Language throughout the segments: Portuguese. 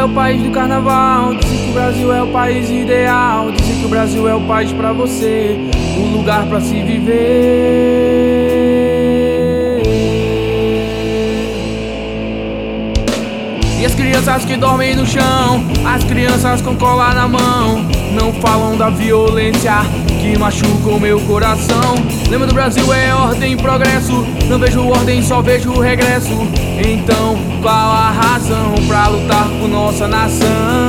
é o país do carnaval. Dizem que o Brasil é o país ideal. Dizem que o Brasil é o país pra você, um lugar pra se viver. E as crianças que dormem no chão, as crianças com cola na mão, não falam da violência que machuca o meu coração. Lema do Brasil é ordem e progresso. Não vejo ordem, só vejo regresso. Então qual a razão pra lutar por nossa nação?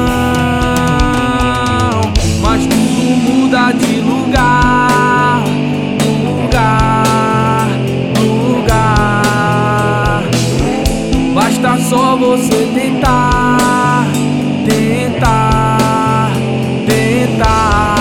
Mas tudo muda de lugar, lugar, lugar. Basta só você tentar, tentar, tentar.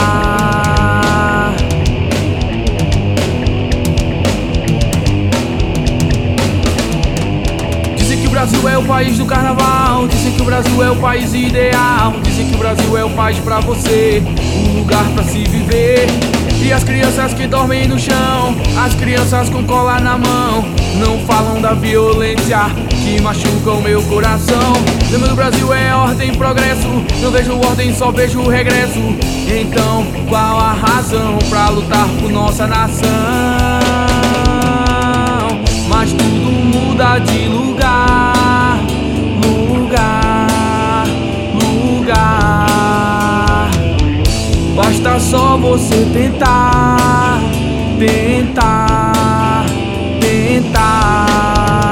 Dizem que o Brasil é o país do carnaval. Dizem que o Brasil é o país ideal. Dizem que o Brasil é o país pra você, um lugar pra se viver. E as crianças que dormem no chão, as crianças com cola na mão, não falam da violência que machuca o meu coração. Lema do Brasil é ordem e progresso. Não vejo ordem, só vejo regresso. Então qual a razão pra lutar por nossa nação? Mas tudo muda de lugar, lugar, lugar. Basta só você tentar, tentar, tentar.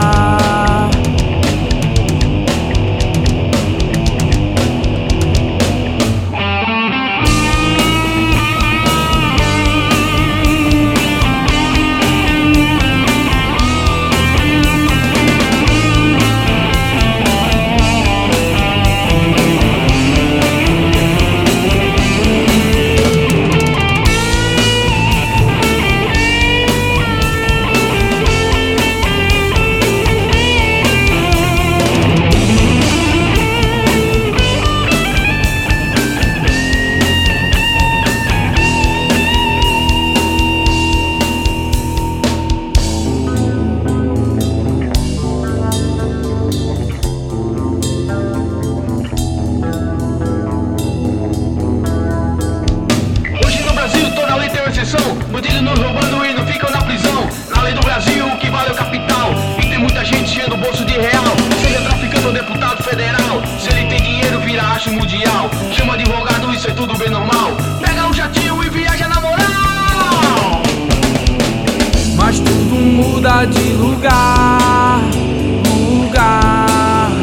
Bandidos nos roubando e não ficam na prisão. Na lei do Brasil o que vale é o capital. E tem muita gente cheia o bolso de real. Seja traficante ou deputado federal, se ele tem dinheiro vira acho mundial. Chama advogado, isso é tudo bem normal. Pega um jatinho e viaja na moral. Mas tudo muda de lugar, lugar,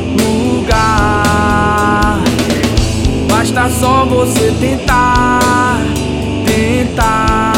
lugar. Basta só você tentar, tentar.